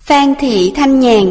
Phan Thị Thanh Nhàn.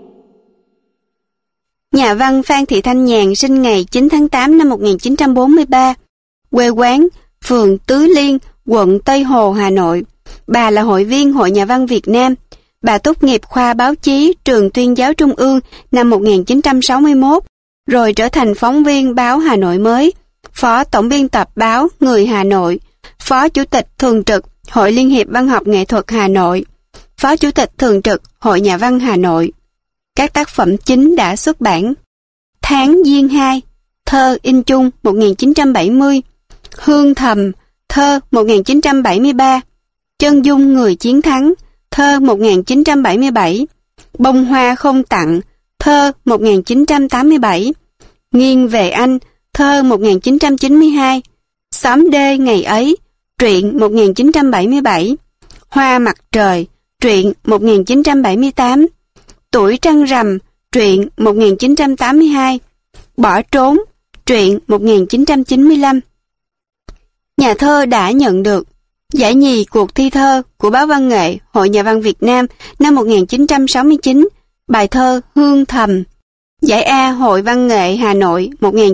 Nhà văn Phan Thị Thanh Nhàn sinh ngày 9 tháng 8 năm 1943, quê quán phường Tứ Liên, quận Tây Hồ, Hà Nội. Bà là hội viên Hội Nhà văn Việt Nam. Bà tốt nghiệp khoa báo chí Trường Tuyên giáo Trung ương năm 1961, rồi trở thành phóng viên báo Hà Nội Mới, phó tổng biên tập báo Người Hà Nội, phó chủ tịch thường trực Hội Liên hiệp Văn học Nghệ thuật Hà Nội, phó chủ tịch thường trực Hội Nhà văn Hà Nội. Các tác phẩm chính đã xuất bản: Tháng Giêng 2, thơ in chung 1970, Hương Thầm, thơ 1973, Chân dung người chiến thắng, thơ 1977, Bông hoa không tặng, thơ 1987, Nghiêng về anh, thơ 1992, Xóm đê ngày ấy, truyện 1977, Hoa mặt trời, truyện 1978, Tuổi trăng rằm, truyện 1982, Bỏ trốn, truyện 1995. Nhà thơ đã nhận được giải nhì cuộc thi thơ của báo Văn nghệ Hội Nhà văn Việt Nam năm 1969, bài thơ Hương Thầm, giải A Hội Văn nghệ Hà Nội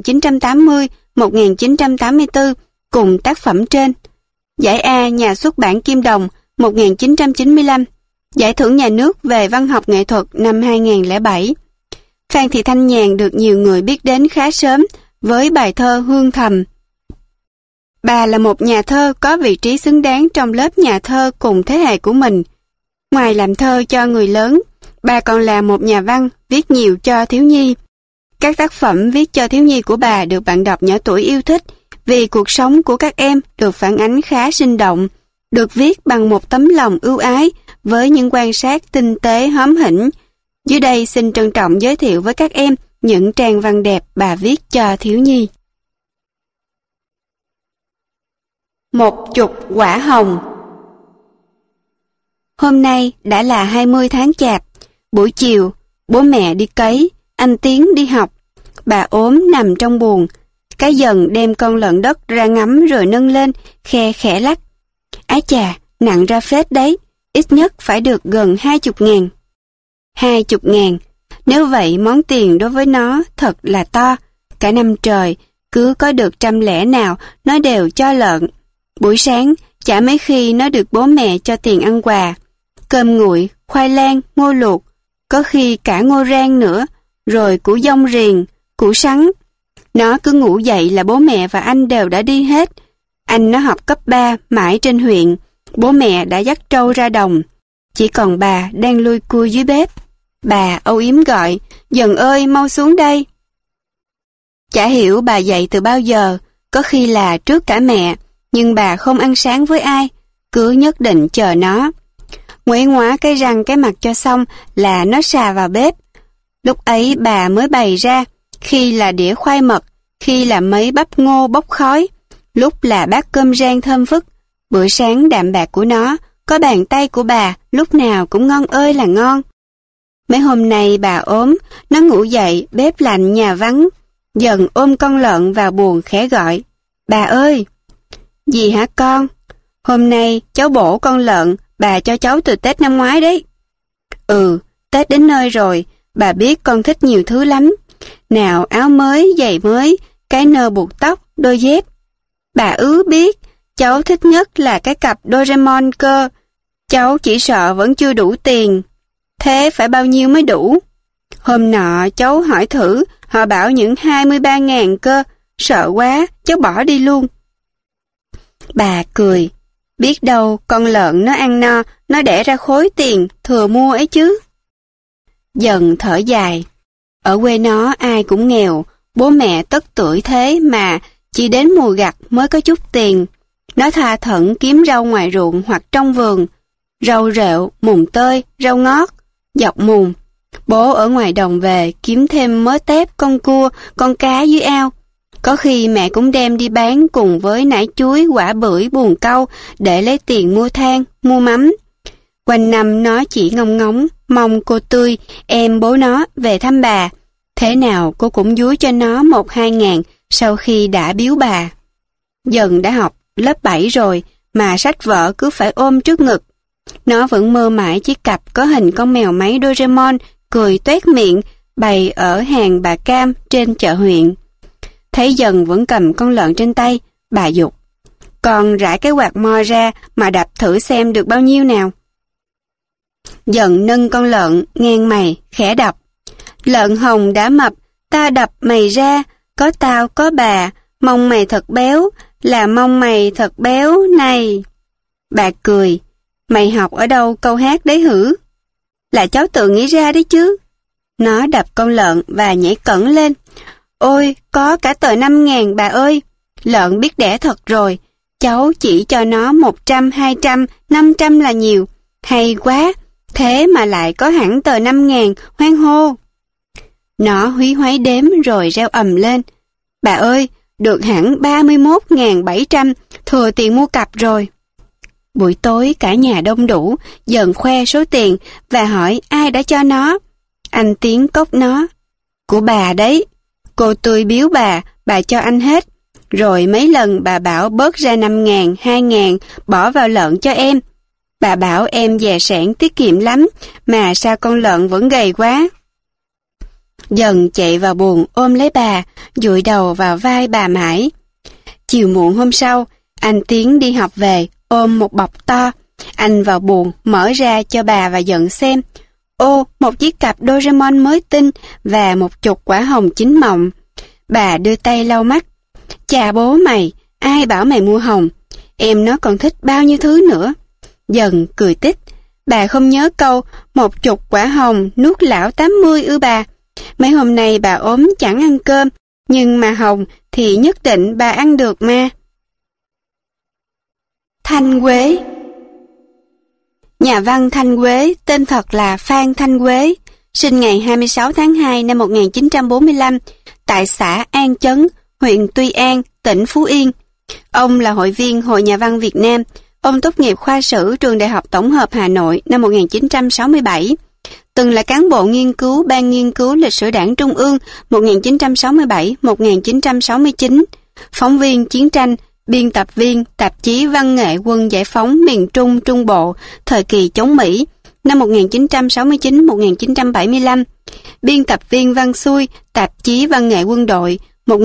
1980-1984 cùng tác phẩm trên, giải A Nhà xuất bản Kim Đồng 1995, giải thưởng nhà nước về văn học nghệ thuật năm 2007. Phan Thị Thanh Nhàn được nhiều người biết đến khá sớm với bài thơ Hương Thầm. Bà là một nhà thơ có vị trí xứng đáng trong lớp nhà thơ cùng thế hệ của mình. Ngoài làm thơ cho người lớn, bà còn là một nhà văn viết nhiều cho thiếu nhi. Các tác phẩm viết cho thiếu nhi của bà được bạn đọc nhỏ tuổi yêu thích vì cuộc sống của các em được phản ánh khá sinh động, được viết bằng một tấm lòng ưu ái với những quan sát tinh tế hóm hỉnh. Dưới đây xin trân trọng giới thiệu với các em những trang văn đẹp bà viết cho thiếu nhi. Một chục quả hồng. Hôm nay đã là 20 tháng Chạp. Buổi chiều, bố mẹ đi cấy, anh Tiến đi học. Bà ốm nằm trong buồng. Cái dần đem con lợn đất ra ngắm rồi nâng lên, khe khẽ lắc. Ái chà, nặng ra phết đấy, ít nhất phải được gần 20.000. 20.000, nếu vậy món tiền đối với nó thật là to. Cả năm trời, cứ có được 100 nào, nó đều cho lợn. Buổi sáng, chả mấy khi nó được bố mẹ cho tiền ăn quà. Cơm nguội, khoai lang, ngô luộc, có khi cả ngô rang nữa, rồi củ dông riềng, củ sắn. Nó cứ ngủ dậy là bố mẹ và anh đều đã đi hết. Anh nó học cấp 3 mãi trên huyện, bố mẹ đã dắt trâu ra đồng. Chỉ còn bà đang lui cui dưới bếp. Bà âu yếm gọi, Dần ơi mau xuống đây. Chả hiểu bà dậy từ bao giờ, có khi là trước cả mẹ, nhưng bà không ăn sáng với ai, cứ nhất định chờ nó. Nguội ngoá cái răng cái mặt cho xong là nó xà vào bếp. Lúc ấy bà mới bày ra, khi là đĩa khoai mật, khi là mấy bắp ngô bốc khói, lúc là bát cơm rang thơm phức. Bữa sáng đạm bạc của nó, có bàn tay của bà, lúc nào cũng ngon ơi là ngon. Mấy hôm nay bà ốm, nó ngủ dậy, bếp lạnh nhà vắng. Dần ôm con lợn vào buồng khẽ gọi, bà ơi! Gì hả con? Hôm nay cháu bổ con lợn, bà cho cháu từ Tết năm ngoái đấy. Ừ, Tết đến nơi rồi, bà biết con thích nhiều thứ lắm. Nào áo mới, giày mới, cái nơ buộc tóc, đôi dép. Bà biết, cháu thích nhất là cái cặp Doraemon cơ. Cháu chỉ sợ vẫn chưa đủ tiền. Thế phải bao nhiêu mới đủ? Hôm nọ cháu hỏi thử, họ bảo những 23.000 cơ. Sợ quá, cháu bỏ đi luôn. Bà cười. Biết đâu con lợn nó ăn no, nó đẻ ra khối tiền, thừa mua ấy chứ. Dần thở dài. Ở quê nó ai cũng nghèo, bố mẹ tất tuổi thế mà chỉ đến mùa gặt mới có chút tiền. Nó tha thẩn kiếm rau ngoài ruộng hoặc trong vườn. Rau rệu, mùng tơi, rau ngót, dọc mùng. Bố ở ngoài đồng về kiếm thêm mớ tép, con cua, con cá dưới ao. Có khi mẹ cũng đem đi bán cùng với nải chuối, quả bưởi, buồn cau để lấy tiền mua than, mua mắm. Quanh năm nó chỉ ngóng ngóng, mong cô Tươi, em bố nó, về thăm bà. Thế nào cô cũng dúi cho nó 1-2 ngàn sau khi đã biếu bà. Dần đã học lớp 7 rồi mà sách vở cứ phải ôm trước ngực. Nó vẫn mơ mãi chiếc cặp có hình con mèo máy Doraemon cười toét miệng bày ở hàng bà Cam trên chợ huyện. Thấy Dần vẫn cầm con lợn trên tay, bà giục: "Con rải cái quạt mo ra mà đập thử xem được bao nhiêu nào." Dần nâng con lợn ngang mày, khẽ đọc: "Lợn hồng đã mập, ta đập mày ra, có tao có bà, mông mày thật béo, là mông mày thật béo này." Bà cười: "Mày học ở đâu câu hát đấy hử?" "Là cháu tự nghĩ ra đấy chứ." Nó đập con lợn và nhảy cẫng lên: "Ôi, có cả tờ 5.000 bà ơi! Lợn biết đẻ thật rồi, cháu chỉ cho nó 100, 200, 500 là nhiều. Hay quá, thế mà lại có hẳn tờ 5.000, hoan hô." Nó húy hoáy đếm rồi reo ầm lên: "Bà ơi, được hẳn 31.700, thừa tiền mua cặp rồi." Buổi tối cả nhà đông đủ, Dần khoe số tiền và hỏi ai đã cho nó. Anh Tiến cốc nó: "Của bà đấy, cô Tươi biếu bà cho anh hết. Rồi mấy lần bà bảo bớt ra 5.000, 2.000 bỏ vào lợn cho em. Bà bảo em dè sẻn tiết kiệm lắm, mà sao con lợn vẫn gầy quá." Dần chạy vào buồng ôm lấy bà, dụi đầu vào vai bà mãi. Chiều muộn hôm sau, anh Tiến đi học về, ôm một bọc to. Anh vào buồng, mở ra cho bà và Dần xem. Ô, một chiếc cặp Doraemon mới tinh và một chục quả hồng chín mọng. Bà đưa tay lau mắt. "Chà bố mày, ai bảo mày mua hồng? Em nó còn thích bao nhiêu thứ nữa." Dần cười tít: "Bà không nhớ câu 10 quả hồng nuốt lão 80 ư bà? Mấy hôm nay bà ốm chẳng ăn cơm, nhưng mà hồng thì nhất định bà ăn được mà." Thanh Quế. Nhà văn Thanh Quế tên thật là Phan Thanh Quế, sinh ngày 26 tháng 2 năm 1945 tại xã An Chấn, huyện Tuy An, tỉnh Phú Yên. Ông là hội viên Hội Nhà văn Việt Nam. Ông tốt nghiệp khoa sử trường Đại học Tổng hợp Hà Nội năm 1967. Từng là cán bộ nghiên cứu Ban nghiên cứu lịch sử Đảng Trung ương 1967-1969, phóng viên chiến tranh, biên tập viên tạp chí Văn nghệ Quân Giải phóng miền Trung Trung Bộ thời kỳ chống Mỹ năm 1969-1975, biên tập viên văn xuôi tạp chí Văn nghệ Quân đội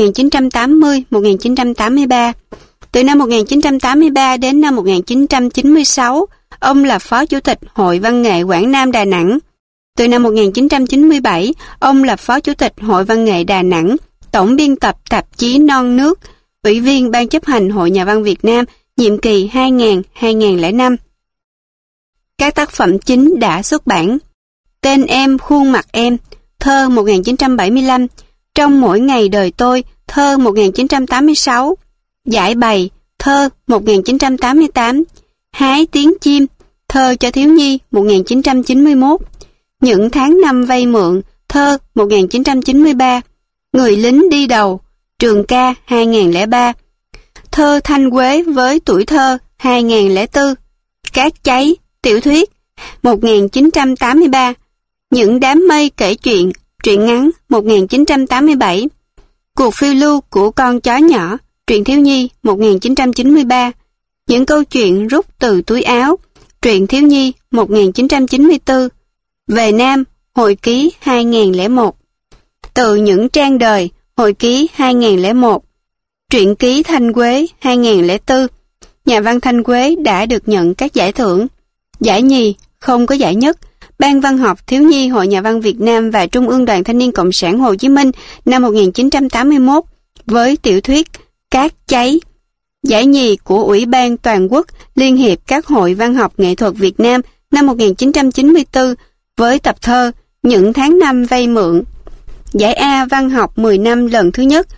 1980-1983. Từ năm 1983 đến năm 1996, ông là Phó Chủ tịch Hội Văn nghệ Quảng Nam Đà Nẵng. Từ năm 1997, ông là Phó Chủ tịch Hội Văn nghệ Đà Nẵng, tổng biên tập tạp chí Non Nước, Ủy viên Ban chấp hành Hội Nhà văn Việt Nam, nhiệm kỳ 2000-2005. Các tác phẩm chính đã xuất bản: Tên em, khuôn mặt em, thơ 1975, Trong mỗi ngày đời tôi, thơ 1986, Giải bày, thơ 1988, Hái tiếng chim, thơ cho thiếu nhi 1991, Những tháng năm vay mượn, thơ 1993, Người lính đi đầu, Trường ca 2003, Thơ Thanh Quế với tuổi thơ 2004, Cát cháy, tiểu thuyết 1983, Những đám mây kể chuyện, truyện ngắn 1987, Cuộc phiêu lưu của con chó nhỏ, truyện thiếu nhi 1993, Những câu chuyện rút từ túi áo, truyện thiếu nhi 1994, Về Nam, hồi ký 2001, Từ những trang đời, hồi ký 2001, Truyện ký Thanh Quế 2004. Nhà văn Thanh Quế đã được nhận các giải thưởng: giải nhì, không có giải nhất, Ban Văn học Thiếu nhi Hội Nhà văn Việt Nam và Trung ương Đoàn Thanh niên Cộng sản Hồ Chí Minh năm 1981 với tiểu thuyết Cát cháy, giải nhì của Ủy ban Toàn quốc Liên hiệp các hội văn học nghệ thuật Việt Nam năm 1994 với tập thơ Những tháng năm vay mượn, giải A văn học 10 năm lần thứ nhất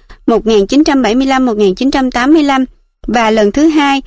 1975-1985 và lần thứ hai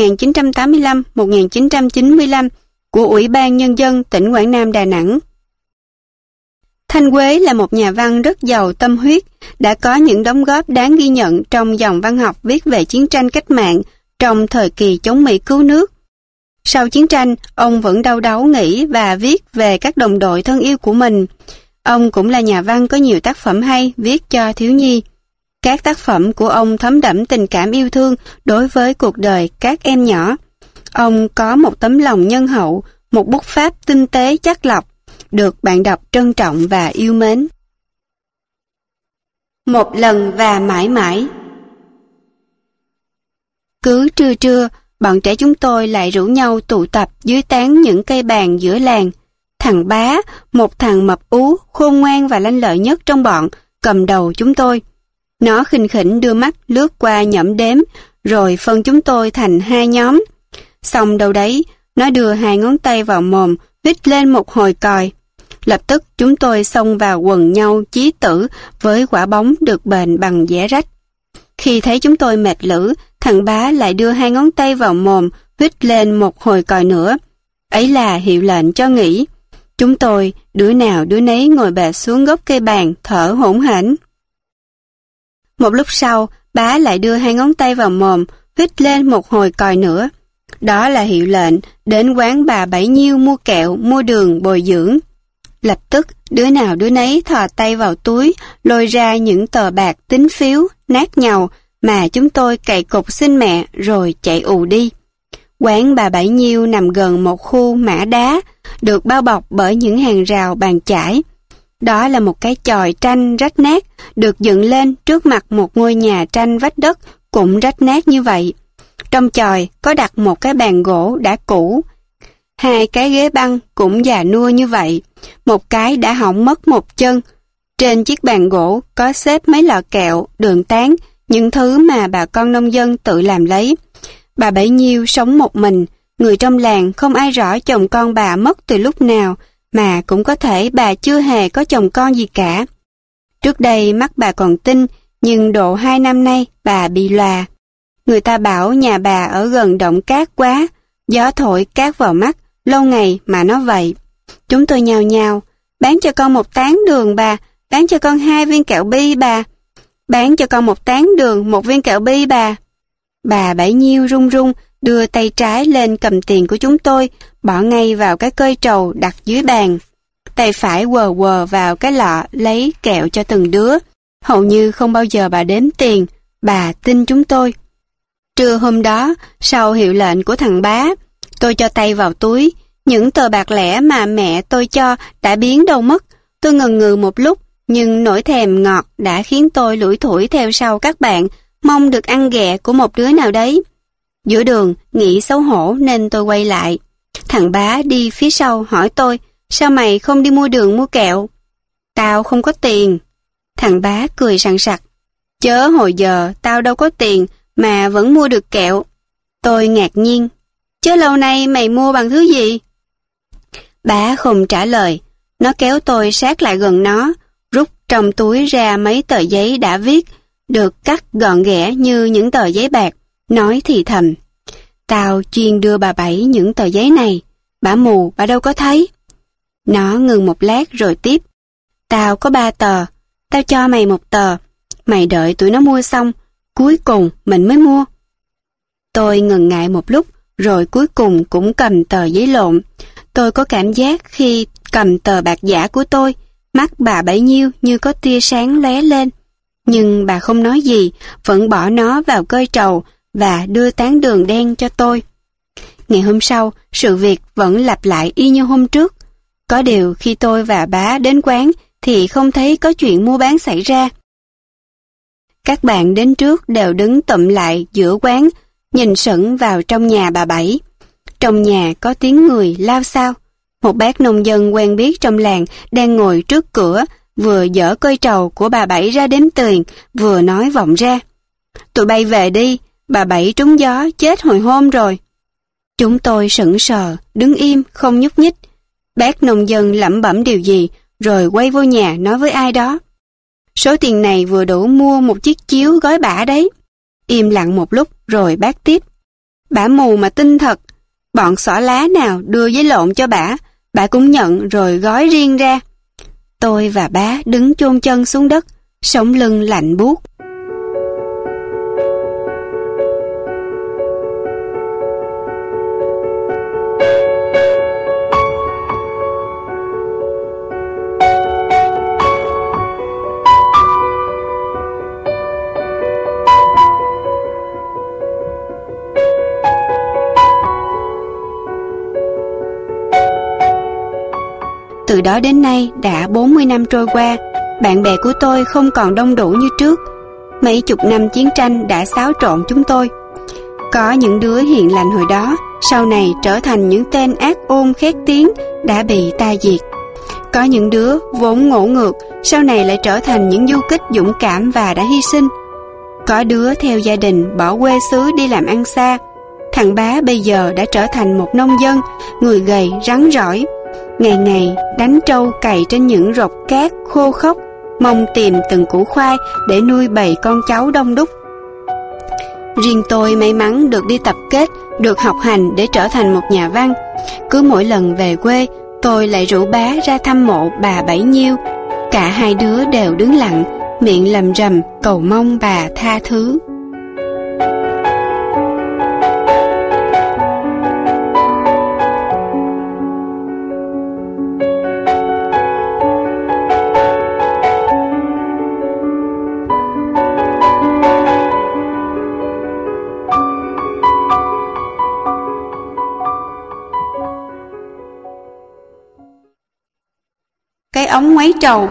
1985-1995 của Ủy ban Nhân dân tỉnh Quảng Nam Đà Nẵng. Thanh Quế là một nhà văn rất giàu tâm huyết, đã có những đóng góp đáng ghi nhận trong dòng văn học viết về chiến tranh cách mạng trong thời kỳ chống Mỹ cứu nước. Sau chiến tranh, ông vẫn đau đáu nghĩ và viết về các đồng đội thân yêu của mình. Ông cũng là nhà văn có nhiều tác phẩm hay viết cho thiếu nhi. Các tác phẩm của ông thấm đẫm tình cảm yêu thương đối với cuộc đời các em nhỏ. Ông có một tấm lòng nhân hậu, một bút pháp tinh tế chắc lọc, được bạn đọc trân trọng và yêu mến. Một lần và mãi mãi. Cứ trưa trưa, bọn trẻ chúng tôi lại rủ nhau tụ tập dưới tán những cây bàn giữa làng. Thằng Bá, một thằng mập ú, khôn ngoan và lanh lợi nhất trong bọn, cầm đầu chúng tôi. Nó khinh khỉnh đưa mắt lướt qua nhẩm đếm, rồi phân chúng tôi thành hai nhóm. Xong đâu đấy, nó đưa hai ngón tay vào mồm, huýt lên một hồi còi. Lập tức chúng tôi xông vào quần nhau chí tử với quả bóng được bền bằng giẻ rách. Khi thấy chúng tôi mệt lử, thằng Bá lại đưa hai ngón tay vào mồm, huýt lên một hồi còi nữa. Ấy là hiệu lệnh cho nghỉ. Chúng tôi, đứa nào đứa nấy ngồi bệt xuống gốc cây bàn, thở hổn hển. Một lúc sau, Bá lại đưa hai ngón tay vào mồm, huýt lên một hồi còi nữa. Đó là hiệu lệnh đến quán bà Bảy Nhiêu mua kẹo, mua đường, bồi dưỡng. Lập tức, đứa nào đứa nấy thò tay vào túi, lôi ra những tờ bạc tín phiếu, nát nhàu mà chúng tôi cày cục xin mẹ rồi chạy ù đi. Quán bà Bảy Nhiêu nằm gần một khu mã đá, được bao bọc bởi những hàng rào bàn chải. Đó là một cái chòi tranh rách nát, được dựng lên trước mặt một ngôi nhà tranh vách đất cũng rách nát như vậy. Trong chòi có đặt một cái bàn gỗ đã cũ, hai cái ghế băng cũng già nua như vậy, một cái đã hỏng mất một chân. Trên chiếc bàn gỗ có xếp mấy lọ kẹo, đường tán, những thứ mà bà con nông dân tự làm lấy. Bà Bảy Nhiêu sống một mình, người trong làng không ai rõ chồng con bà mất từ lúc nào, mà cũng có thể bà chưa hề có chồng con gì cả. Trước đây mắt bà còn tinh, nhưng độ 2 năm nay bà bị lòa. Người ta bảo nhà bà ở gần động cát quá, gió thổi cát vào mắt, lâu ngày mà nó vậy. Chúng tôi nhao nhao, bán cho con một tán đường bà, bán cho con 2 viên kẹo bi bà, bán cho con một tán đường, 1 viên kẹo bi bà. Bà Bảy Nhiêu run run, đưa tay trái lên cầm tiền của chúng tôi, bỏ ngay vào cái cơi trầu đặt dưới bàn. Tay phải quờ quờ vào cái lọ lấy kẹo cho từng đứa. Hầu như không bao giờ bà đếm tiền, bà tin chúng tôi. Trưa hôm đó, sau hiệu lệnh của thằng Bá, tôi cho tay vào túi. Những tờ bạc lẻ mà mẹ tôi cho đã biến đâu mất. Tôi ngần ngừ một lúc, nhưng nỗi thèm ngọt đã khiến tôi lủi thủi theo sau các bạn, mong được ăn ghẹ của một đứa nào đấy. Giữa đường, nghĩ xấu hổ nên tôi quay lại. Thằng Bá đi phía sau hỏi tôi, sao mày không đi mua đường mua kẹo? Tao không có tiền. Thằng Bá cười sằng sặc. Chớ hồi giờ tao đâu có tiền mà vẫn mua được kẹo. Tôi ngạc nhiên. Chớ lâu nay mày mua bằng thứ gì? Bá không trả lời. Nó kéo tôi sát lại gần nó, rút trong túi ra mấy tờ giấy đã viết, được cắt gọn ghẽ như những tờ giấy bạc, nói thì thầm. Tao chuyên đưa bà Bảy những tờ giấy này, bà mù, bà đâu có thấy. Nó ngừng một lát rồi tiếp. Tao có 3 tờ, tao cho mày 1 tờ, mày đợi tụi nó mua xong, cuối cùng mình mới mua. Tôi ngần ngại một lúc, rồi cuối cùng cũng cầm tờ giấy lộn. Tôi có cảm giác khi cầm tờ bạc giả của tôi, mắt bà Bảy Nhiêu như có tia sáng lóe lên. Nhưng bà không nói gì, vẫn bỏ nó vào cơi trầu và đưa tán đường đen cho tôi. Ngày hôm sau, sự việc vẫn lặp lại y như hôm trước. Có điều khi tôi và Bá đến quán thì không thấy có chuyện mua bán xảy ra. Các bạn đến trước đều đứng tụm lại giữa quán, nhìn sững vào trong nhà bà Bảy. Trong nhà có tiếng người lao xao. Một bác nông dân quen biết trong làng đang ngồi trước cửa, vừa dỡ cơi trầu của bà Bảy ra đếm tiền, vừa nói vọng ra. Tụi bay về đi, bà Bảy trúng gió chết hồi hôm rồi. Chúng tôi sững sờ, đứng im, không nhúc nhích. Bác nông dân lẩm bẩm điều gì, rồi quay vô nhà nói với ai đó. Số tiền này vừa đủ mua một chiếc chiếu gói bả đấy. Im lặng một lúc rồi bác tiếp. Bả mù mà tin thật. Bọn xỏ lá nào đưa giấy lộn cho bả cũng nhận rồi gói riêng ra. Tôi và Bá đứng chôn chân xuống đất, sống lưng lạnh buốt. Từ đó đến nay đã 40 năm trôi qua, bạn bè của tôi không còn đông đủ như trước. Mấy chục năm chiến tranh đã xáo trộn chúng tôi. Có những đứa hiền lành hồi đó, sau này trở thành những tên ác ôn khét tiếng, đã bị ta diệt. Có những đứa vốn ngỗ ngược, sau này lại trở thành những du kích dũng cảm và đã hy sinh. Có đứa theo gia đình bỏ quê xứ đi làm ăn xa. Thằng Bá bây giờ đã trở thành một nông dân, người gầy rắn rỏi, ngày ngày đánh trâu cày trên những rộc cát khô khốc, mong tìm từng củ khoai để nuôi bầy con cháu đông đúc. Riêng tôi may mắn được đi tập kết, được học hành để trở thành một nhà văn. Cứ mỗi lần về quê, tôi lại rủ Bá ra thăm mộ bà Bảy Nhiêu. Cả hai đứa đều đứng lặng, miệng lầm rầm cầu mong bà tha thứ. Cái ống ngoáy trầu.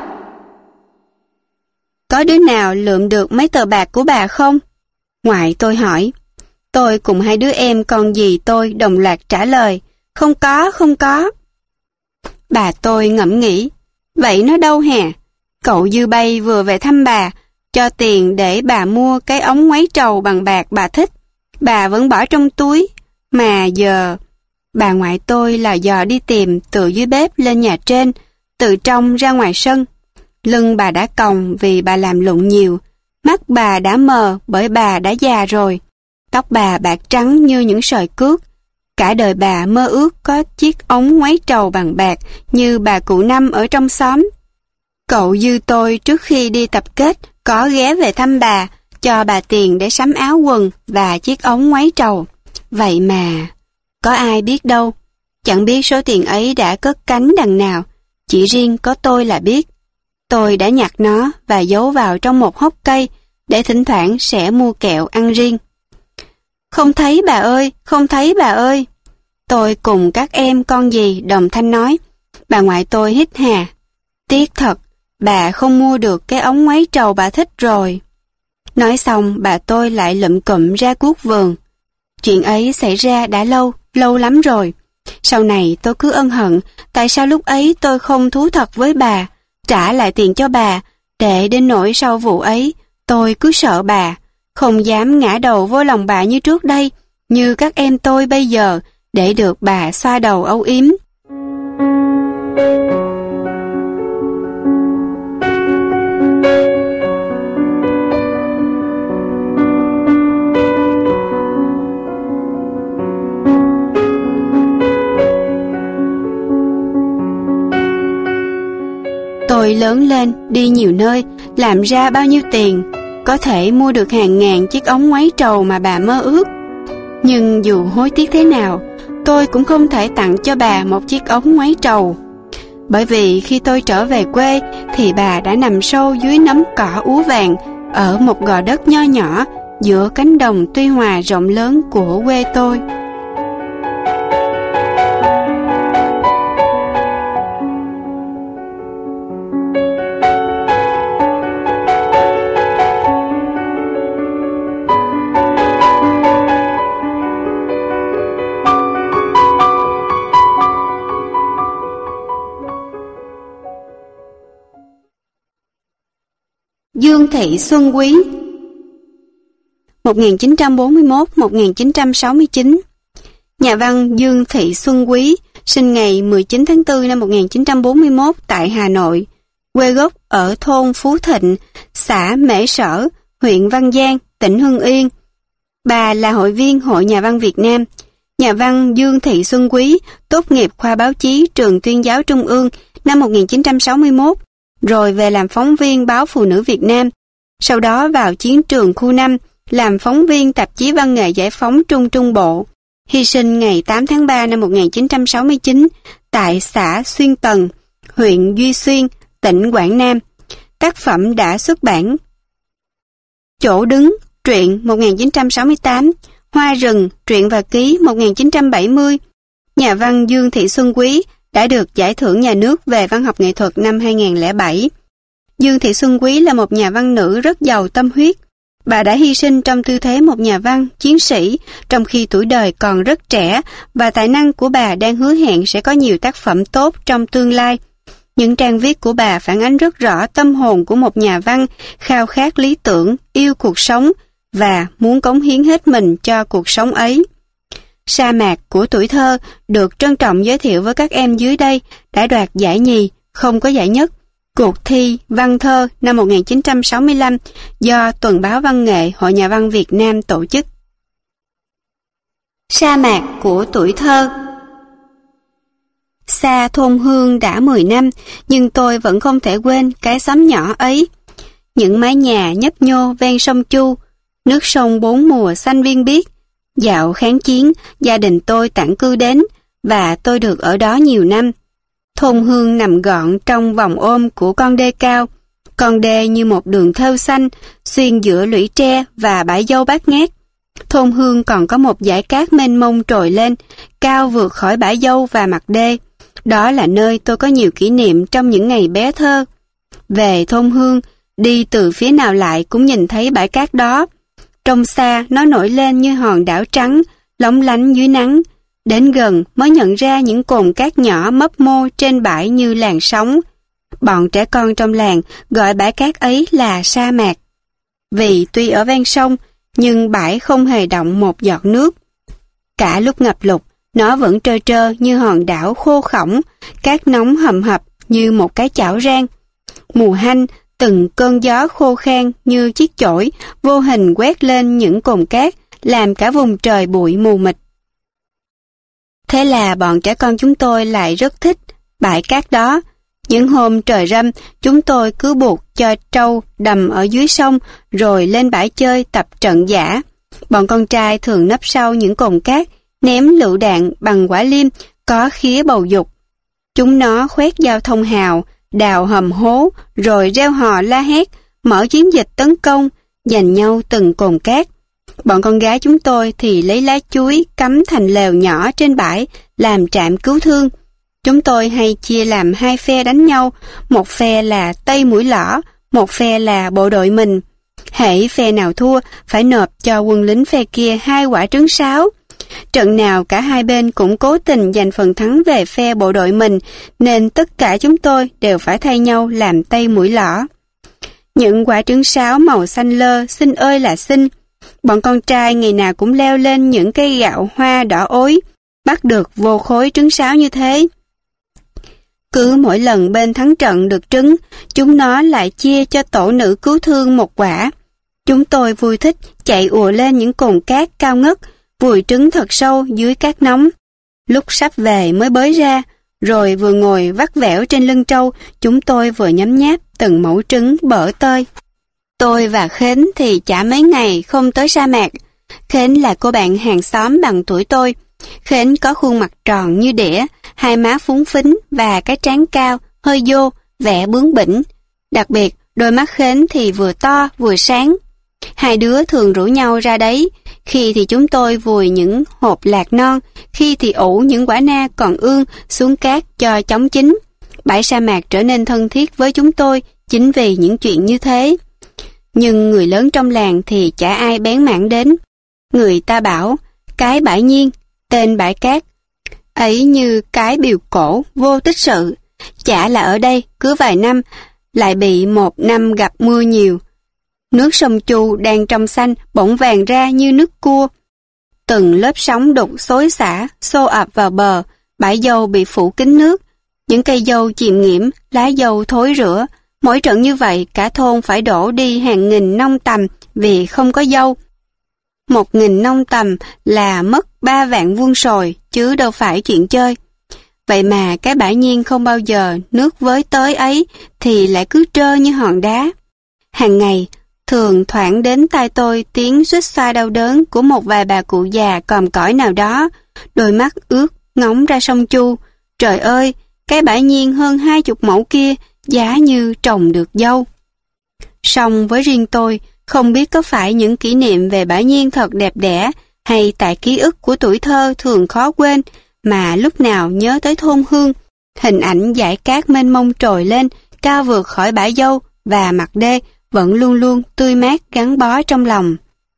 Có đứa nào lượm được mấy tờ bạc của bà không? Ngoại tôi hỏi. Tôi cùng hai đứa em con dì tôi đồng loạt trả lời. Không có, không có. Bà tôi ngẫm nghĩ. Vậy nó đâu hè? Cậu Dư Bay vừa về thăm bà, cho tiền để bà mua cái ống ngoáy trầu bằng bạc bà thích. Bà vẫn bỏ trong túi. Mà giờ... Bà ngoại tôi là dò đi tìm từ dưới bếp lên nhà trên, từ trong ra ngoài sân. Lưng bà đã còng vì bà làm lụng nhiều. Mắt bà đã mờ bởi bà đã già rồi. Tóc bà bạc trắng như những sợi cước. Cả đời bà mơ ước có chiếc ống ngoáy trầu bằng bạc như bà cụ Năm ở trong xóm. Cậu Dư tôi trước khi đi tập kết có ghé về thăm bà, cho bà tiền để sắm áo quần và chiếc ống ngoáy trầu. Vậy mà, có ai biết đâu. Chẳng biết số tiền ấy đã cất cánh đằng nào. Chỉ riêng có tôi là biết. Tôi đã nhặt nó và giấu vào trong một hốc cây để thỉnh thoảng sẽ mua kẹo ăn riêng. Không thấy bà ơi, không thấy bà ơi. Tôi cùng các em con dì đồng thanh nói. Bà ngoại tôi hít hà. Tiếc thật, bà không mua được cái ống ngoáy trầu bà thích rồi. Nói xong bà tôi lại lụm cụm ra cuốc vườn. Chuyện ấy xảy ra đã lâu lắm rồi. Sau này tôi cứ ân hận tại sao lúc ấy tôi không thú thật với bà, trả lại tiền cho bà, để đến nỗi sau vụ ấy tôi cứ sợ bà, không dám ngã đầu vô lòng bà như trước đây, như các em tôi bây giờ, để được bà xoa đầu âu yếm. Tôi lớn lên, đi nhiều nơi, làm ra bao nhiêu tiền, có thể mua được hàng ngàn chiếc ống ngoáy trầu mà bà mơ ước. Nhưng dù hối tiếc thế nào, tôi cũng không thể tặng cho bà một chiếc ống ngoáy trầu. Bởi vì khi tôi trở về quê, thì bà đã nằm sâu dưới nấm cỏ úa vàng, ở một gò đất nho nhỏ, giữa cánh đồng Tuy Hòa rộng lớn của quê tôi. Dương Thị Xuân Quý 1941-1969. Nhà văn Dương Thị Xuân Quý sinh ngày 19 tháng 4 năm 1941 tại Hà Nội, quê gốc ở thôn Phú Thịnh, xã Mễ Sở, huyện Văn Giang, tỉnh Hưng Yên. Bà là hội viên Hội Nhà văn Việt Nam. Nhà văn Dương Thị Xuân Quý tốt nghiệp khoa báo chí Trường Tuyên giáo Trung ương năm 1961, rồi về làm phóng viên báo Phụ nữ Việt Nam. Sau đó vào chiến trường khu 5, làm phóng viên tạp chí văn nghệ giải phóng Trung Bộ. Hy sinh ngày 8 tháng 3 năm 1969 tại xã Xuyên Tần, huyện Duy Xuyên, tỉnh Quảng Nam. Tác phẩm đã xuất bản: Chỗ đứng, truyện 1968, Hoa rừng, truyện và ký 1970. Nhà văn Dương Thị Xuân Quý đã được giải thưởng nhà nước về văn học nghệ thuật năm 2007. Dương Thị Xuân Quý là một nhà văn nữ rất giàu tâm huyết. Bà đã hy sinh trong tư thế một nhà văn, chiến sĩ, trong khi tuổi đời còn rất trẻ và tài năng của bà đang hứa hẹn sẽ có nhiều tác phẩm tốt trong tương lai. Những trang viết của bà phản ánh rất rõ tâm hồn của một nhà văn khao khát lý tưởng, yêu cuộc sống và muốn cống hiến hết mình cho cuộc sống ấy. Sa mạc của tuổi thơ được trân trọng giới thiệu với các em dưới đây đã đoạt giải nhì, không có giải nhất. Cuộc thi văn thơ năm 1965 do Tuần báo Văn nghệ Hội Nhà văn Việt Nam tổ chức. Sa mạc của tuổi thơ. Xa thôn Hương đã 10 năm, nhưng tôi vẫn không thể quên cái xóm nhỏ ấy. Những mái nhà nhấp nhô ven sông Chu, nước sông bốn mùa xanh biên biếc. Dạo kháng chiến, gia đình tôi tản cư đến, và tôi được ở đó nhiều năm. Thôn Hương nằm gọn trong vòng ôm của con đê cao. Con đê như một đường thêu xanh, xuyên giữa lũy tre và bãi dâu bát ngát. Thôn Hương còn có một dải cát mênh mông trồi lên, cao vượt khỏi bãi dâu và mặt đê. Đó là nơi tôi có nhiều kỷ niệm trong những ngày bé thơ. Về thôn Hương, đi từ phía nào lại cũng nhìn thấy bãi cát đó. Trong xa, nó nổi lên như hòn đảo trắng, lóng lánh dưới nắng. Đến gần mới nhận ra những cồn cát nhỏ mấp mô trên bãi như làn sóng. Bọn trẻ con trong làng gọi bãi cát ấy là sa mạc. Vì tuy ở ven sông, nhưng bãi không hề động một giọt nước. Cả lúc ngập lụt, nó vẫn trơ trơ như hòn đảo khô khỏng, cát nóng hầm hập như một cái chảo rang. Mùa hanh, từng cơn gió khô khan như chiếc chổi vô hình quét lên những cồn cát, làm cả vùng trời bụi mù mịt. Thế là bọn trẻ con chúng tôi lại rất thích bãi cát đó. Những hôm trời râm, chúng tôi cứ buộc cho trâu đầm ở dưới sông rồi lên bãi chơi tập trận giả. Bọn con trai thường nấp sau những cồn cát, ném lựu đạn bằng quả liêm có khía bầu dục. Chúng nó khoét giao thông hào, đào hầm hố, rồi reo hò la hét, mở chiến dịch tấn công, giành nhau từng cồn cát. Bọn con gái chúng tôi thì lấy lá chuối cắm thành lều nhỏ trên bãi làm trạm cứu thương. Chúng tôi hay chia làm hai phe đánh nhau, một phe là Tây Mũi Lõ, một phe là bộ đội mình. Hễ phe nào thua phải nộp cho quân lính phe kia 2 quả trứng sáo. Trận nào cả hai bên cũng cố tình giành phần thắng về phe bộ đội mình, nên tất cả chúng tôi đều phải thay nhau làm Tây Mũi Lõ. Những quả trứng sáo màu xanh lơ, xinh ơi là xinh. Bọn con trai ngày nào cũng leo lên những cây gạo hoa đỏ ối, bắt được vô khối trứng sáo như thế. Cứ mỗi lần bên thắng trận được trứng, chúng nó lại chia cho tổ nữ cứu thương 1 quả. Chúng tôi vui thích chạy ùa lên những cồn cát cao ngất, vùi trứng thật sâu dưới cát nóng. Lúc sắp về mới bới ra, rồi vừa ngồi vắt vẻo trên lưng trâu, chúng tôi vừa nhấm nháp từng mẩu trứng bở tơi. Tôi và Khến thì chả mấy ngày không tới sa mạc. Khến là cô bạn hàng xóm bằng tuổi tôi. Khến có khuôn mặt tròn như đĩa, hai má phúng phính và cái trán cao, hơi vô, vẻ bướng bỉnh. Đặc biệt, đôi mắt Khến thì vừa to vừa sáng. Hai đứa thường rủ nhau ra đấy, khi thì chúng tôi vùi những hộp lạc non, khi thì ủ những quả na còn ương xuống cát cho chóng chín. Bãi sa mạc trở nên thân thiết với chúng tôi chính vì những chuyện như thế. Nhưng người lớn trong làng thì chả ai bén mảng đến. Người ta bảo, cái bãi nhiên, tên bãi cát ấy như cái biểu cổ vô tích sự. Chả là ở đây cứ vài năm lại bị một năm gặp mưa nhiều. Nước sông Chu đang trong xanh bỗng vàng ra như nước cua. Từng lớp sóng đục xối xả xô ập vào bờ, bãi dâu bị phủ kín nước. Những cây dâu chìm nghiễm, lá dâu thối rữa. Mỗi trận như vậy cả thôn phải đổ đi hàng nghìn nông tầm vì không có dâu. 1.000 nông tầm là mất 3 vạn vuông sồi, chứ đâu phải chuyện chơi. Vậy mà cái bãi nhiên không bao giờ nước với tới ấy thì lại cứ trơ như hòn đá. Hàng ngày, thường thoảng đến tai tôi tiếng xuýt xoa đau đớn của một vài bà cụ già còm cõi nào đó, đôi mắt ướt ngóng ra sông Chu. Trời ơi, cái bãi nhiên hơn 20 mẫu kia giá như trồng được dâu. Song với riêng tôi, không biết có phải những kỷ niệm về bãi nhiên thật đẹp đẽ hay tại ký ức của tuổi thơ thường khó quên mà lúc nào nhớ tới thôn Hương hình ảnh dải cát mênh mông trồi lên, cao vượt khỏi bãi dâu và mặt đê vẫn luôn luôn tươi mát gắn bó trong lòng.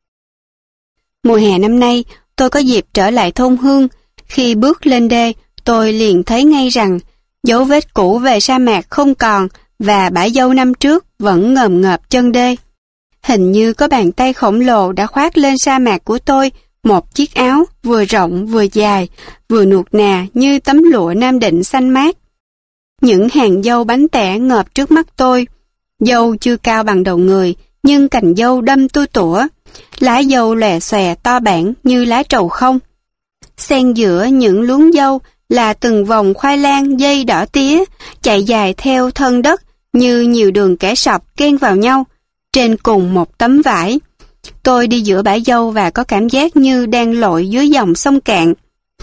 Mùa hè năm nay, tôi có dịp trở lại thôn Hương. Khi bước lên đê, tôi liền thấy ngay rằng dấu vết cũ về sa mạc không còn và bãi dâu năm trước vẫn ngờm ngợp chân đê. Hình như có bàn tay khổng lồ đã khoác lên sa mạc của tôi một chiếc áo vừa rộng vừa dài, vừa nuột nà như tấm lụa Nam Định xanh mát. Những hàng dâu bánh tẻ ngợp trước mắt tôi. Dâu chưa cao bằng đầu người, nhưng cành dâu đâm tua tủa. Lá dâu lòe xòe to bản như lá trầu không. Xen giữa những luống dâu là từng vòng khoai lang dây đỏ tía, chạy dài theo thân đất như nhiều đường kẻ sọc ken vào nhau, trên cùng một tấm vải. Tôi đi giữa bãi dâu và có cảm giác như đang lội dưới dòng sông cạn.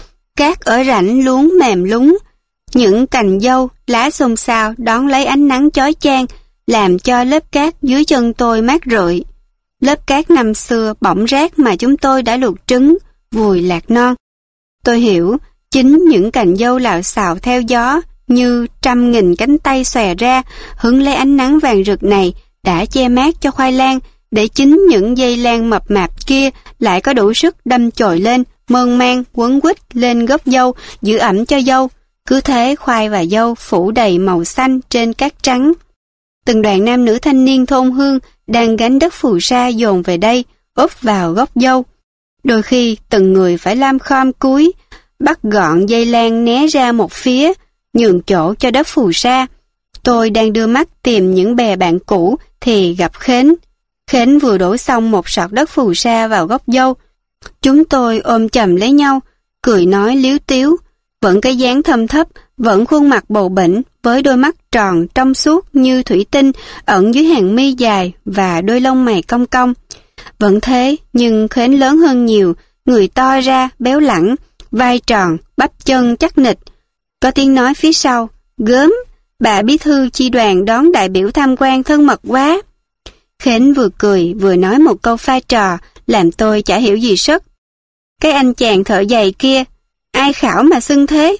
Cát ở rãnh luống mềm lúng, những cành dâu, lá xôn xao đón lấy ánh nắng chói chang, làm cho lớp cát dưới chân tôi mát rượi. Lớp cát năm xưa bỏng rác mà chúng tôi đã luộc trứng, vùi lạc non. Tôi hiểu, chính những cành dâu lạo xạo theo gió như trăm nghìn cánh tay xòe ra, hứng lấy ánh nắng vàng rực này đã che mát cho khoai lang, để chính những dây lang mập mạp kia lại có đủ sức đâm chồi lên, mơn man, quấn quýt lên gốc dâu, giữ ẩm cho dâu. Cứ thế khoai và dâu phủ đầy màu xanh trên cát trắng. Từng đoàn nam nữ thanh niên thôn Hương đang gánh đất phù sa dồn về đây, úp vào gốc dâu. Đôi khi từng người phải lam khom cúi, bắt gọn dây lang né ra một phía, nhường chỗ cho đất phù sa. Tôi đang đưa mắt tìm những bè bạn cũ thì gặp Khến. Khến vừa đổ xong một sọt đất phù sa vào gốc dâu. Chúng tôi ôm chầm lấy nhau, cười nói líu tíu, vẫn cái dáng thâm thấp, vẫn khuôn mặt bầu bĩnh với đôi mắt tròn trong suốt như thủy tinh ẩn dưới hàng mi dài và đôi lông mày cong cong. Vẫn thế, nhưng Khến lớn hơn nhiều, người to ra, béo lẳng, vai tròn, bắp chân chắc nịch. Có tiếng nói phía sau, gớm, bà bí thư chi đoàn đón đại biểu tham quan thân mật quá. Khến vừa cười vừa nói một câu pha trò, làm tôi chả hiểu gì sất. Cái anh chàng thợ giày kia, ai khảo mà xưng thế?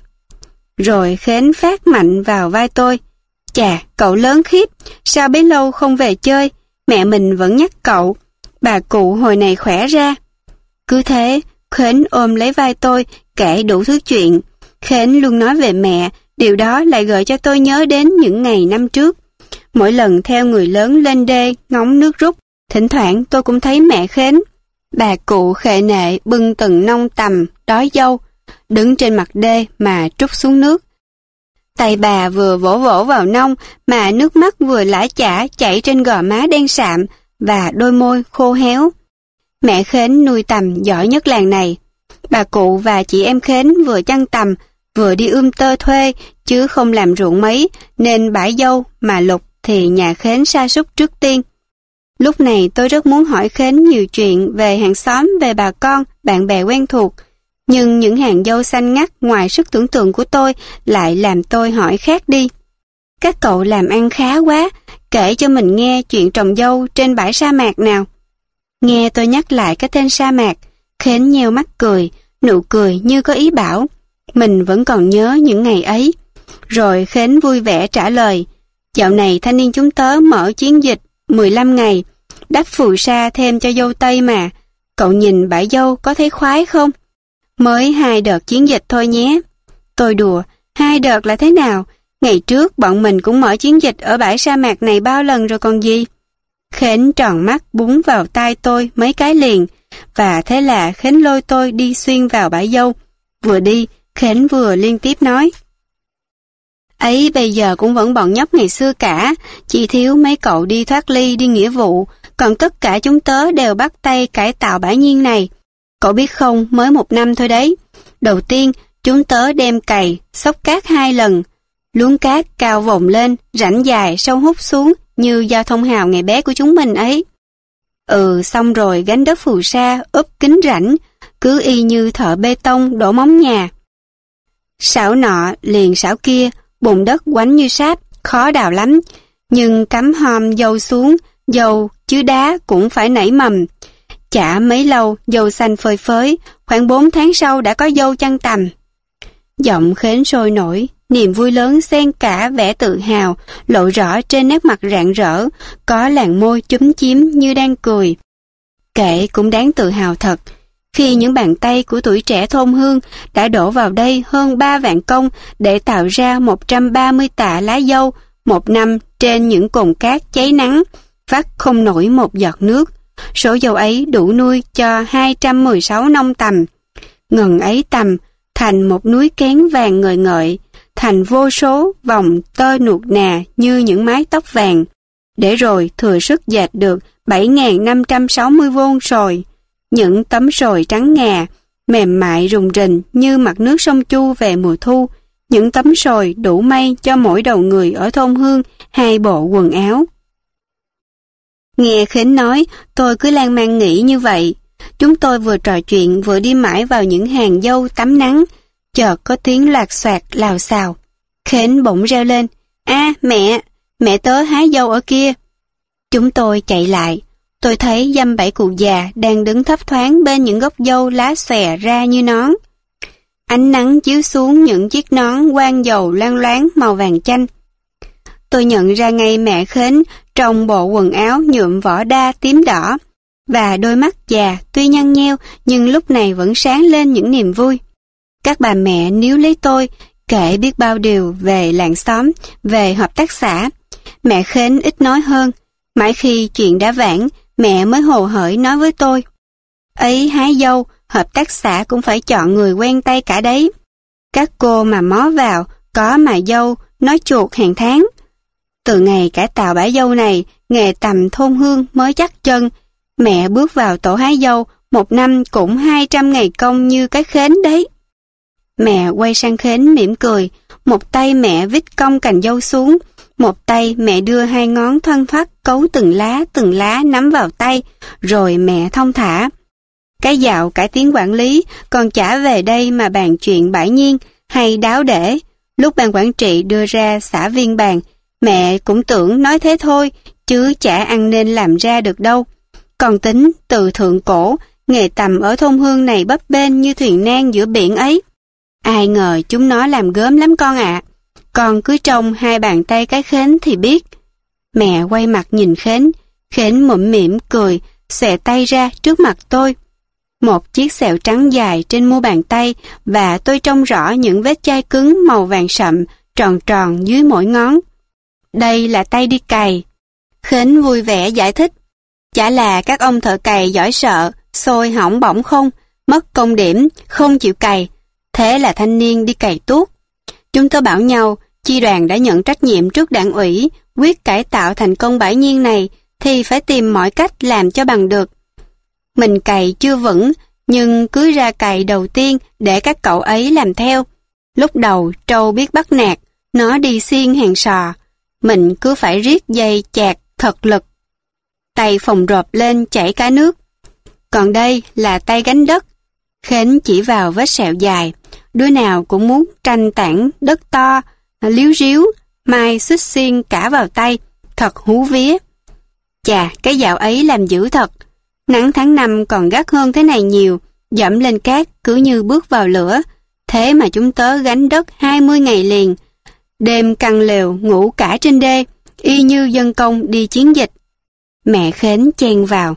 Rồi Khến phát mạnh vào vai tôi. Chà, cậu lớn khiếp, sao bấy lâu không về chơi, mẹ mình vẫn nhắc cậu, bà cụ hồi này khỏe ra. Cứ thế, Khến ôm lấy vai tôi, kể đủ thứ chuyện. Khến luôn nói về mẹ, điều đó lại gợi cho tôi nhớ đến những ngày năm trước. Mỗi lần theo người lớn lên đê ngóng nước rút, thỉnh thoảng tôi cũng thấy mẹ Khến. Bà cụ khệ nệ bưng từng nông tằm, đói dâu, đứng trên mặt đê mà trút xuống nước. Tay bà vừa vỗ vỗ vào nông mà nước mắt vừa lã chả chảy trên gò má đen sạm và đôi môi khô héo. Mẹ Khến nuôi tằm giỏi nhất làng này. Bà cụ và chị em Khến vừa chăn tằm, vừa đi tơ thuê, chứ không làm ruộng mấy, nên bãi dâu mà lục thì nhà Khến sa sút trước tiên. Lúc này tôi rất muốn hỏi Khến nhiều chuyện về hàng xóm, về bà con, bạn bè quen thuộc. Nhưng những hàng dâu xanh ngắt ngoài sức tưởng tượng của tôi lại làm tôi hỏi khác đi. Các cậu làm ăn khá quá, kể cho mình nghe chuyện trồng dâu trên bãi sa mạc nào. Nghe tôi nhắc lại cái tên sa mạc, Khến nheo mắt cười, nụ cười như có ý bảo, mình vẫn còn nhớ những ngày ấy. Rồi Khến vui vẻ trả lời, dạo này thanh niên chúng tớ mở chiến dịch 15 ngày, đắp phù sa thêm cho dâu tây mà, cậu nhìn bãi dâu có thấy khoái không? Mới 2 đợt chiến dịch thôi nhé. Tôi đùa, 2 đợt là thế nào? Ngày trước bọn mình cũng mở chiến dịch ở bãi sa mạc này bao lần rồi còn gì? Khến tròn mắt búng vào tai tôi mấy cái liền, và thế là Khến lôi tôi đi xuyên vào bãi dâu. Vừa đi, Khến vừa liên tiếp nói. Ấy bây giờ cũng vẫn bọn nhóc ngày xưa cả, chỉ thiếu mấy cậu đi thoát ly, đi nghĩa vụ, còn tất cả chúng tớ đều bắt tay cải tạo bãi nhiên này. Cậu biết không, mới 1 năm thôi đấy. Đầu tiên, chúng tớ đem cày, xốc cát 2 lần. Luống cát cao vồn lên, rãnh dài, sâu hút xuống như giao thông hào ngày bé của chúng mình ấy. Xong rồi gánh đất phù sa, úp kính rãnh, cứ y như thợ bê tông đổ móng nhà. Xảo nọ liền xảo kia, bùn đất quánh như sáp, khó đào lắm. Nhưng cắm hòm dâu xuống, dâu chứ đá cũng phải nảy mầm. Chả mấy lâu, dâu xanh phơi phới, khoảng 4 tháng sau đã có dâu chăn tằm. Giọng Khến sôi nổi, Niềm vui lớn xen cả vẻ tự hào, lộ rõ trên nét mặt rạng rỡ, có làn môi chúm chím như đang cười. Kệ cũng đáng tự hào thật, khi những bàn tay của tuổi trẻ thôn Hương đã đổ vào đây hơn 3 vạn công để tạo ra 130 tạ lá dâu, một năm trên những cồn cát cháy nắng, vắt không nổi một giọt nước. Số dâu ấy đủ nuôi cho 216 nông tầm. Ngần ấy tầm, thành một núi kén vàng ngời ngợi, thành vô số vòng tơ nuột nà như những mái tóc vàng, để rồi thừa sức dệt được 7.560 vôn sồi. Những tấm sồi trắng ngà, mềm mại rùng rình như mặt nước sông Chu về mùa thu. Những tấm sồi đủ may cho mỗi đầu người ở thôn Hương 2 bộ quần áo. Nghe Khến nói, tôi cứ lan man nghĩ như vậy. Chúng tôi vừa trò chuyện vừa đi mãi vào những hàng dâu tắm nắng. Chợt có tiếng loạt xoạt lào xào. Khến bỗng reo lên, mẹ tớ hái dâu ở kia. Chúng tôi chạy lại. Tôi thấy dăm 7 cụ già đang đứng thấp thoáng bên những gốc dâu lá xòe ra như nón. Ánh nắng chiếu xuống những chiếc nón quang dầu loang loáng màu vàng chanh. Tôi nhận ra ngay mẹ Khến trong bộ quần áo nhuộm vỏ đa tím đỏ, và đôi mắt già tuy nhăn nheo nhưng lúc này vẫn sáng lên những niềm vui. Các bà mẹ níu lấy tôi, kể biết bao điều về làng xóm, về hợp tác xã. Mẹ Khến ít nói hơn, mãi khi chuyện đã vãn, mẹ mới hồ hởi nói với tôi. Ấy hái dâu, hợp tác xã cũng phải chọn người quen tay cả đấy. Các cô mà mó vào, có mà dâu, nói chuột hàng tháng. Từ ngày cải tạo bãi dâu này, nghề tầm thôn Hương mới chắc chân. Mẹ bước vào tổ hái dâu, một năm cũng 200 ngày công như cái Khến đấy. Mẹ quay sang Khến mỉm cười, một tay mẹ vít cong cành dâu xuống, một tay mẹ đưa 2 ngón thoăn thoắt cấu từng lá nắm vào tay, rồi mẹ thong thả. Cái dạo cải tiến quản lý còn chả về đây mà bàn chuyện bãi nhiên hay đáo để. Lúc ban quản trị đưa ra xã viên bàn, mẹ cũng tưởng nói thế thôi, chứ chả ăn nên làm ra được đâu. Còn tính từ thượng cổ, nghề tầm ở thôn Hương này bấp bênh như thuyền nan giữa biển ấy. Ai ngờ chúng nó làm gớm lắm con ạ. Con cứ trông 2 bàn tay cái Khến thì biết. Mẹ quay mặt nhìn Khến, Khến mũm mỉm cười, xòe tay ra trước mặt tôi. Một chiếc sẹo trắng dài trên mu bàn tay, và tôi trông rõ những vết chai cứng màu vàng sậm, tròn tròn dưới mỗi ngón. Đây là tay đi cày. Khến vui vẻ giải thích. Chả là các ông thợ cày giỏi sợ, xôi hỏng bỏng không, mất công điểm, không chịu cày. Thế là thanh niên đi cày tuốt. Chúng tôi bảo nhau, chi đoàn đã nhận trách nhiệm trước đảng ủy, quyết cải tạo thành công bãi nhiên này, thì phải tìm mọi cách làm cho bằng được. Mình cày chưa vững, nhưng cứ ra cày đầu tiên để các cậu ấy làm theo. Lúc đầu trâu biết bắt nạt, nó đi xiên hàng sò. Mình cứ phải riết dây chạc thật lực. Tay phồng rộp lên chảy cả nước. Còn đây là tay gánh đất. Khến chỉ vào vết sẹo dài. Đứa nào cũng muốn tranh tảng đất to, líu ríu, mai xích xiên cả vào tay. Thật hú vía. Chà, cái dạo ấy làm dữ thật. Nắng tháng 5 còn gắt hơn thế này nhiều. Dẫm lên cát cứ như bước vào lửa. Thế mà chúng tớ gánh đất 20 ngày liền. Đêm căng lều ngủ cả trên đê, y như dân công đi chiến dịch. Mẹ Khến chen vào.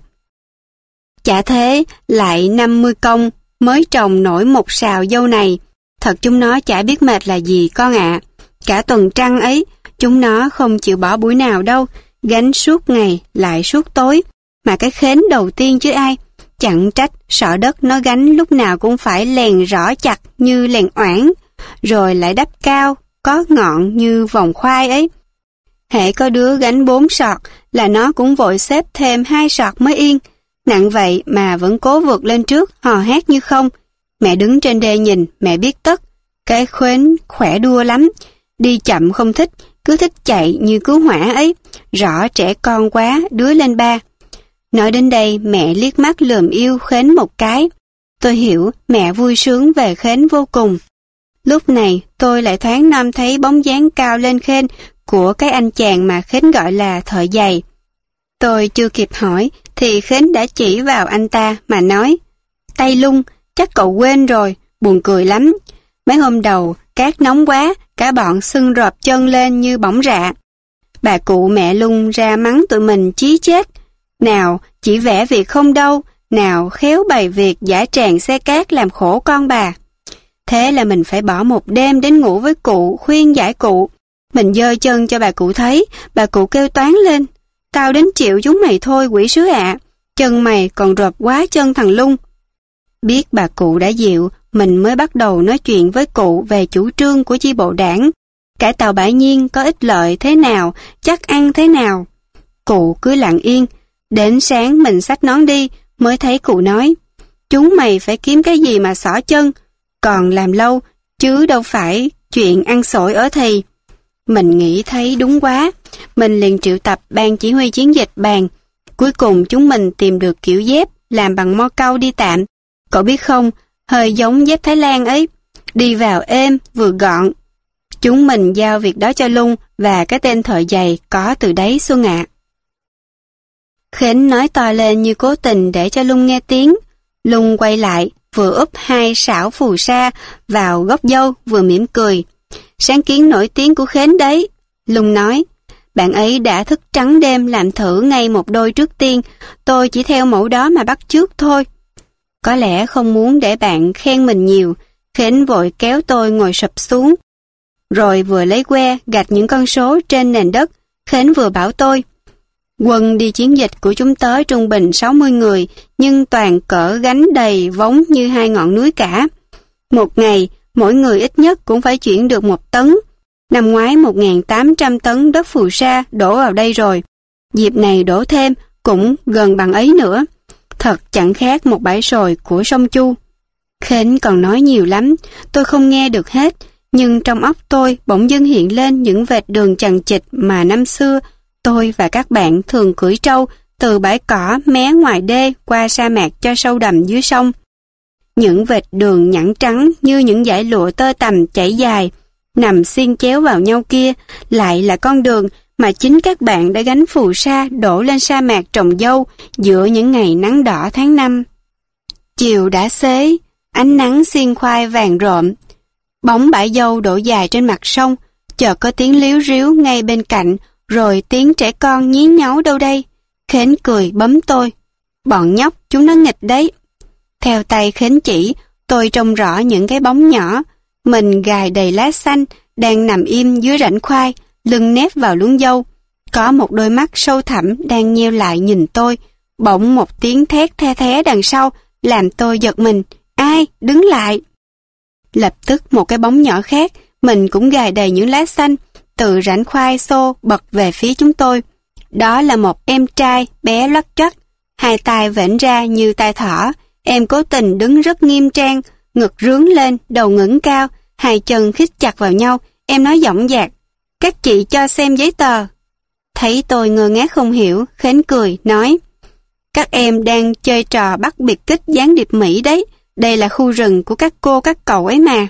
Chả thế, lại 50 công mới trồng nổi một sào dâu này. Thật chúng nó chả biết mệt là gì con ạ. Cả tuần trăng ấy, chúng nó không chịu bỏ buổi nào đâu, gánh suốt ngày lại suốt tối. Mà cái Khến đầu tiên chứ ai. Chẳng trách sọ đất nó gánh lúc nào cũng phải lèn rõ chặt như lèn oảng, rồi lại đắp cao, có ngọn như vòng khoai ấy. Hễ có đứa gánh 4 sọt là nó cũng vội xếp thêm 2 sọt mới yên. Nặng vậy mà vẫn cố vượt lên trước, hò hét như không. Mẹ đứng trên đê nhìn, mẹ biết tất. Cái Khến khỏe đua lắm, đi chậm không thích, cứ thích chạy như cứu hỏa ấy. Rõ trẻ con quá, đứa lên 3. Nói đến đây mẹ liếc mắt lườm yêu Khến một cái. Tôi hiểu mẹ vui sướng về Khến vô cùng. Lúc này tôi lại thoáng nom thấy bóng dáng cao lên khênh của cái anh chàng mà Khến gọi là thợ giày. Tôi chưa kịp hỏi thì Khến đã chỉ vào anh ta mà nói: Tay Lung, chắc cậu quên rồi, buồn cười lắm. Mấy hôm đầu cát nóng quá, cả bọn sưng rộp chân lên như bỏng rạ. Bà cụ mẹ Lung ra mắng tụi mình chí chết. Nào, chỉ vẽ việc không đâu, nào khéo bày việc giả tràng xe cát làm khổ con bà. Thế là mình phải bỏ một đêm đến ngủ với cụ, khuyên giải cụ. Mình giơ chân cho bà cụ thấy, bà cụ kêu toáng lên. Tao đến chịu chúng mày thôi quỷ sứ ạ, chân mày còn rộp quá chân thằng Lung. Biết bà cụ đã dịu, mình mới bắt đầu nói chuyện với cụ về chủ trương của chi bộ đảng. Cải tạo Bãi Nhiên có ích lợi thế nào, chắc ăn thế nào. Cụ cứ lặng yên, đến sáng mình xách nón đi, mới thấy cụ nói, chúng mày phải kiếm cái gì mà xỏ chân, còn làm lâu, chứ đâu phải chuyện ăn xổi ở thì. Mình nghĩ thấy đúng quá, mình liền triệu tập ban chỉ huy chiến dịch bàn. Cuối cùng chúng mình tìm được kiểu dép làm bằng mo cau đi tạm. Cậu biết không, hơi giống dép Thái Lan ấy, đi vào êm, vừa gọn. Chúng mình giao việc đó cho Lung và cái tên thợ giày có từ đấy Xuân ạ. Khến nói to lên như cố tình để cho Lung nghe tiếng. Lung quay lại, vừa úp 2 sảo phù sa vào gốc dâu vừa mỉm cười. Sáng kiến nổi tiếng của Khến đấy. Lung nói, bạn ấy đã thức trắng đêm làm thử ngay một đôi trước tiên, tôi chỉ theo mẫu đó mà bắt chước thôi. Có lẽ không muốn để bạn khen mình nhiều, Khến vội kéo tôi ngồi sụp xuống. Rồi vừa lấy que gạch những con số trên nền đất, Khến vừa bảo tôi, quân đi chiến dịch của chúng tớ trung bình 60 người, nhưng toàn cỡ gánh đầy vóng như 2 ngọn núi cả. Một ngày, mỗi người ít nhất cũng phải chuyển được 1 tấn. Năm ngoái 1.800 tấn đất phù sa đổ vào đây rồi. Dịp này đổ thêm cũng gần bằng ấy nữa. Thật chẳng khác một bãi sồi của sông Chu. Khến còn nói nhiều lắm, tôi không nghe được hết, nhưng trong óc tôi bỗng dưng hiện lên những vệt đường chằng chịt mà năm xưa tôi và các bạn thường cưỡi trâu từ bãi cỏ mé ngoài đê qua sa mạc cho sâu đầm dưới sông. Những vệt đường nhẵn trắng như những dải lụa tơ tằm chảy dài, nằm xiên chéo vào nhau kia, lại là con đường mà chính các bạn đã gánh phù sa đổ lên sa mạc trồng dâu giữa những ngày nắng đỏ tháng 5. Chiều đã xế, ánh nắng xiên khoai vàng rộm, bóng bãi dâu đổ dài trên mặt sông, chợt có tiếng líu ríu ngay bên cạnh, rồi tiếng trẻ con nhí nháo đâu đây. Khến cười bấm tôi. Bọn nhóc, chúng nó nghịch đấy. Theo tay Khến chỉ, tôi trông rõ những cái bóng nhỏ. Mình gài đầy lá xanh, đang nằm im dưới rãnh khoai, lưng nép vào luống dâu. Có một đôi mắt sâu thẳm đang nheo lại nhìn tôi. Bỗng một tiếng thét the thé đằng sau, làm tôi giật mình. Ai? Đứng lại! Lập tức một cái bóng nhỏ khác, mình cũng gài đầy những lá xanh, từ rãnh khoai xô bật về phía chúng tôi. Đó là một em trai bé loắt choắt, 2 tay vểnh ra như tai thỏ. Em cố tình đứng rất nghiêm trang, ngực rướn lên, đầu ngẩng cao, 2 chân khít chặt vào nhau. Em nói dõng dạc, các chị cho xem giấy tờ. Thấy tôi ngơ ngác không hiểu, Khến cười, nói, các em đang chơi trò bắt biệt kích gián điệp Mỹ đấy, đây là khu rừng của các cô các cậu ấy mà.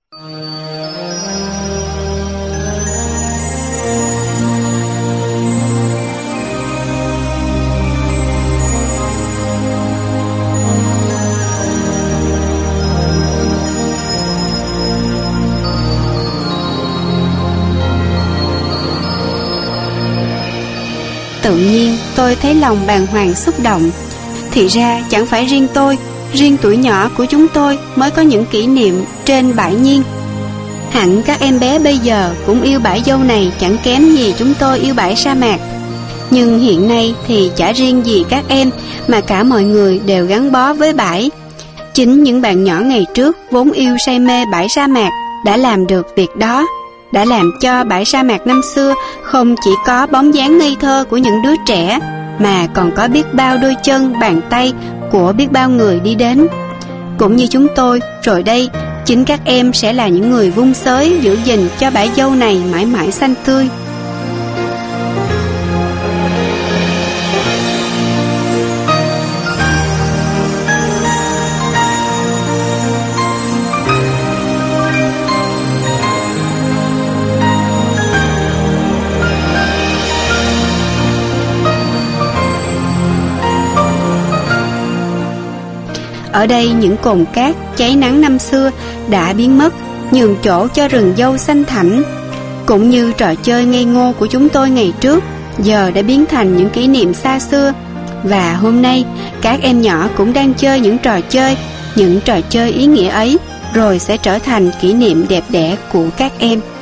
Tự nhiên tôi thấy lòng bàng hoàng xúc động. Thì ra chẳng phải riêng tôi, riêng tuổi nhỏ của chúng tôi mới có những kỷ niệm trên bãi Nhiên. Hẳn các em bé bây giờ cũng yêu bãi dâu này chẳng kém gì chúng tôi yêu bãi sa mạc. Nhưng hiện nay thì chả riêng gì các em mà cả mọi người đều gắn bó với bãi. Chính những bạn nhỏ ngày trước vốn yêu say mê bãi sa mạc đã làm được việc đó, đã làm cho bãi sa mạc năm xưa không chỉ có bóng dáng ngây thơ của những đứa trẻ, mà còn có biết bao đôi chân, bàn tay của biết bao người đi đến. Cũng như chúng tôi, rồi đây, chính các em sẽ là những người vun xới giữ gìn cho bãi dâu này mãi mãi xanh tươi. Ở đây những cồn cát cháy nắng năm xưa đã biến mất, nhường chỗ cho rừng dâu xanh thẳm. Cũng như trò chơi ngây ngô của chúng tôi ngày trước, giờ đã biến thành những kỷ niệm xa xưa. Và hôm nay, các em nhỏ cũng đang chơi những trò chơi ý nghĩa ấy, rồi sẽ trở thành kỷ niệm đẹp đẽ của các em.